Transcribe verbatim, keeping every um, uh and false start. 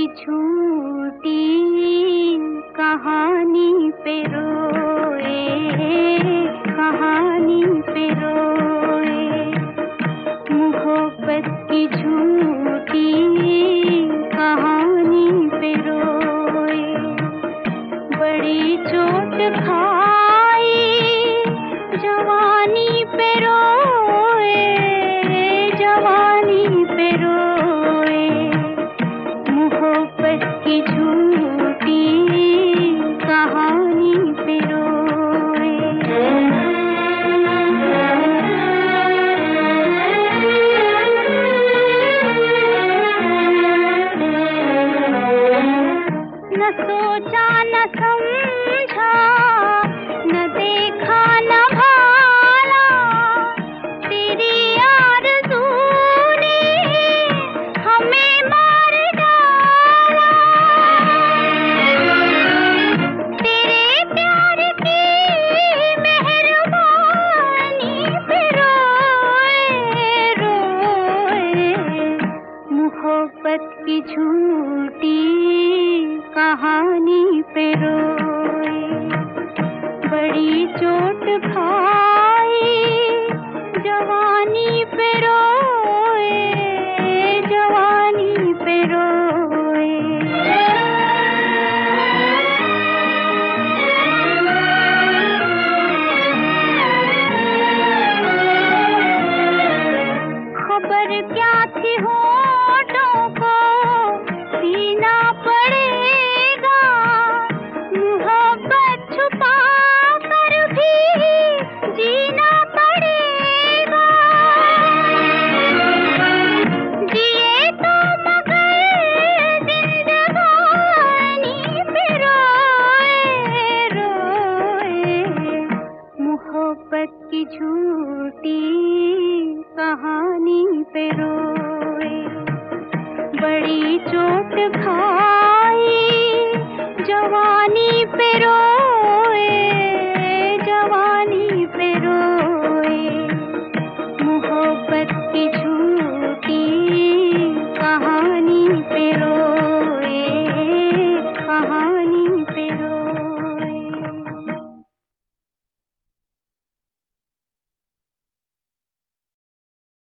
झूठी कहानी पे रोए, कहानी पे रोए। मोहब्बत की झूठी कहानी पे रोए। बड़ी चोट खाई जवानी पे रोए, जवानी पे रोए। मोहब्बत की झूठी कहानी पे रोए। न सोचा न समझा, न देखा न भाला, तेरी आरज़ू ने हमें मार डाला। तेरे प्यार की मेहरबानी पे रोए, रोए। मोहब्बत की झूठी कहानी पे रोए। बड़ी चोट खाई जवानी पे रोए, जवानी पे रोए। खबर क्या थी होठों को सीना पड़ेगा, मोहब्बत छुपा कर भी जीना पड़ेगा। जिए तो मगर जिंदगानी पे रोए, रोए। मोहब्बत की झूठी कहानी पे रोए। बड़ी चोट खाई जवानी पे रोए।